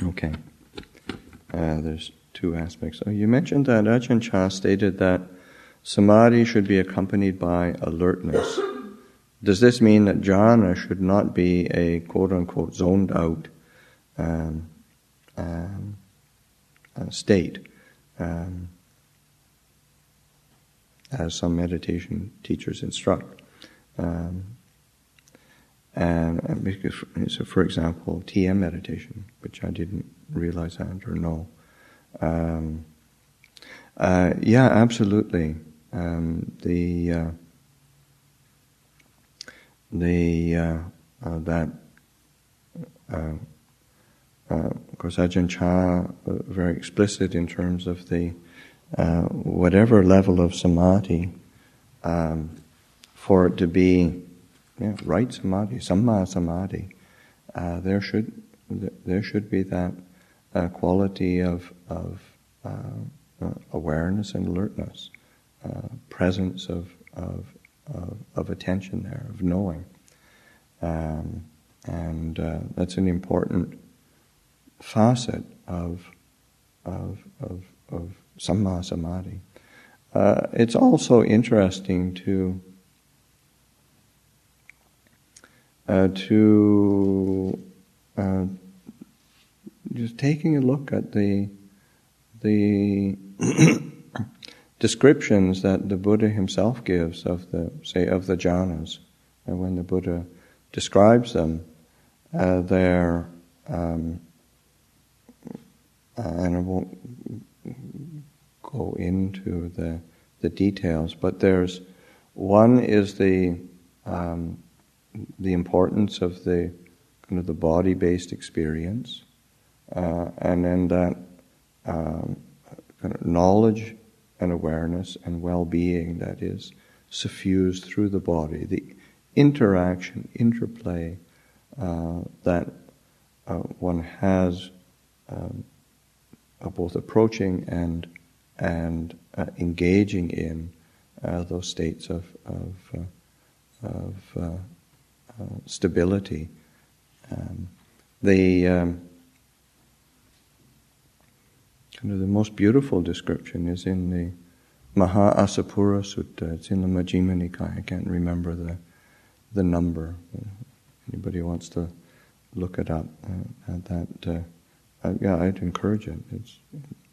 Okay. There's two aspects. You mentioned that Ajahn Chah stated that samadhi should be accompanied by alertness. Does this mean that jhana should not be a quote-unquote zoned out state, as some meditation teachers instruct? And because, for example, TM meditation, which I didn't realize that or know. Yeah, absolutely. Of course, Ajahn Chah very explicit in terms of the whatever level of samadhi, for it to be right samadhi, samma samadhi, there should be that quality of awareness and alertness, presence of attention there, of knowing, and that's an important facet of samma samadhi. It's also interesting to just taking a look at the descriptions that the Buddha himself gives of the jhanas, and when the Buddha describes them, they're and I won't go into the details, but there's one is the importance of the kind of the body-based experience, and then that kind of knowledge and awareness and well-being that is suffused through the body, the interaction, interplay that one has both approaching and engaging in those states of stability. Kind of the most beautiful description is in the Maha Asapura Sutta. It's in the Majjhima Nikaya. I can't remember the number. Anybody wants to look it up? Yeah, I'd encourage it. It's